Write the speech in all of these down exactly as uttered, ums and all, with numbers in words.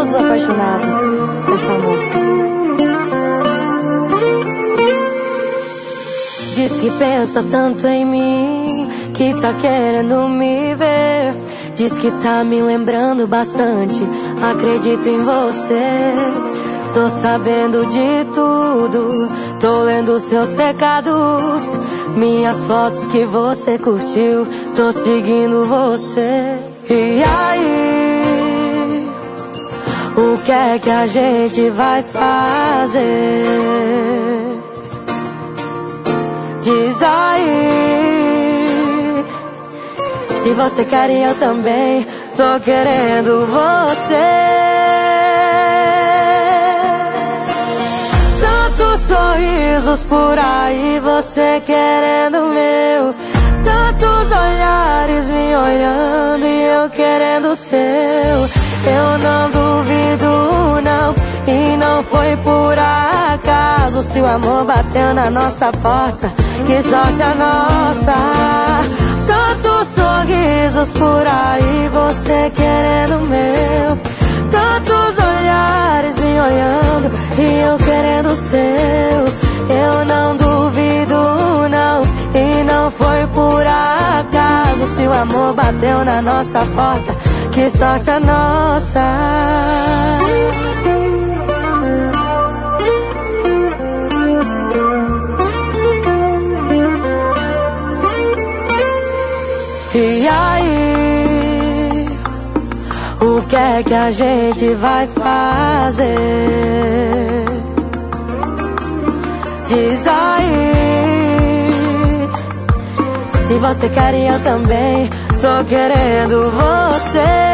todos os apaixonados dessa música. Diz que pensa tanto em mim, que tá querendo me ver. Diz que tá me lembrando bastante, acredito em você. Tô sabendo de tudo, tô lendo seus recados, minhas fotos que você curtiu, tô seguindo você. E aí, o que é que a gente vai fazer? Diz aí, se você quer e eu também tô querendo você. Sorrisos por aí, você querendo o meu. Tantos olhares me olhando e eu querendo o seu. Eu não duvido não, e não foi por acaso. Se o amor bateu na nossa porta, que sorte a nossa. Tantos sorrisos por aí, você querendo o meu. Tantos olhares me olhando e eu querendo o seu. Eu não duvido não, e não foi por acaso. Se o amor bateu na nossa porta, que sorte a nossa. E aí, o que é que a gente vai fazer? Diz aí, se você quer e eu também tô querendo você.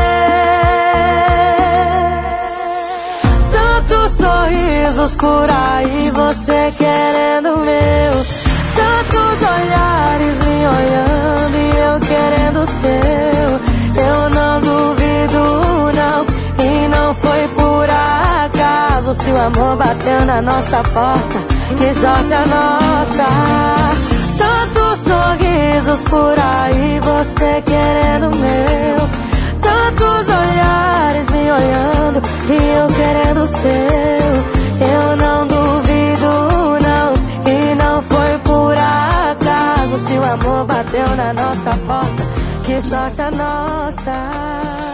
Tantos sorrisos por aí, você querendo o meu. Tantos olhares me olhando e eu querendo o seu. Eu não duvido não, e não foi por acaso. Se o amor bateu na nossa porta, que sorte a nossa. Tantos sorrisos por aí, você querendo o meu. Tantos olhares me olhando e eu querendo o seu. Eu não duvido não, e não foi por acaso. Se o amor bateu na nossa porta, que sorte a nossa.